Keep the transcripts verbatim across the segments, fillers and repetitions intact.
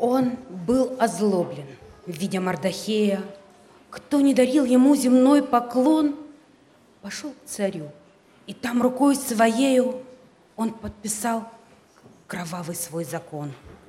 Он был озлоблен, видя Мардохея. Кто не дарил ему земной поклон, пошел к царю, и там рукой своею он подписал кровавый свой закон.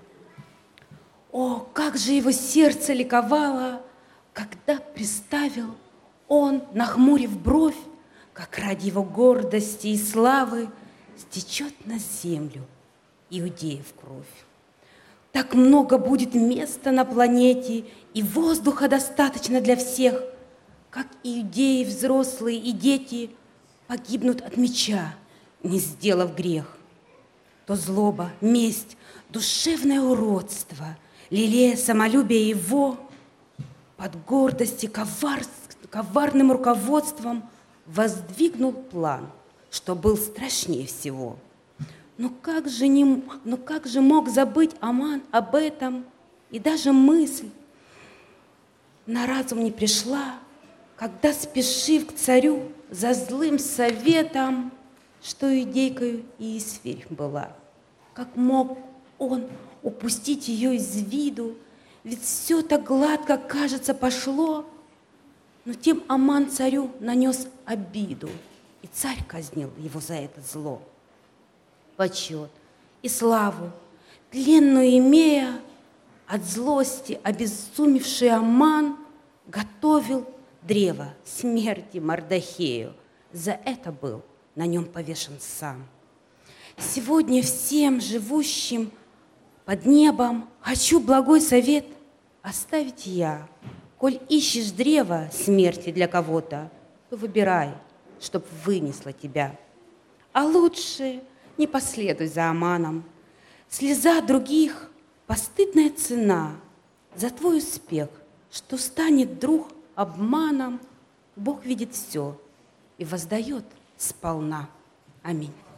О, как же его сердце ликовало, когда представил он, нахмурив бровь, как ради его гордости и славы стечет на землю иудеев кровь. Так много будет места на планете, и воздуха достаточно для всех, как иудеи, взрослые и дети, погибнут от меча, не сделав грех. То злоба, месть, душевное уродство, лелея самолюбие его, под гордости ковар... коварным руководством воздвигнул план, что был страшнее всего. Но как же, не... Но как же мог забыть Аман об этом, и даже мысль на разум не пришла, когда, спешив к царю за злым советом, что иудейкою Иисфирь была. Как мог он упустить ее из виду, ведь все так гладко, кажется, пошло, но тем Аман царю нанес обиду, и царь казнил его за это зло. Почет и славу, тленную имея, от злости обезумевший Аман готовил древо смерти Мардохею. За это был на нем повешен сам. Сегодня всем живущим под небом хочу благой совет оставить я. Коль ищешь древо смерти для кого-то, то выбирай, чтоб вынесло тебя. А лучше не последуй за Аманом. Слеза других — постыдная цена за твой успех, что станет друг обманом. Бог видит все и воздает сполна. Аминь.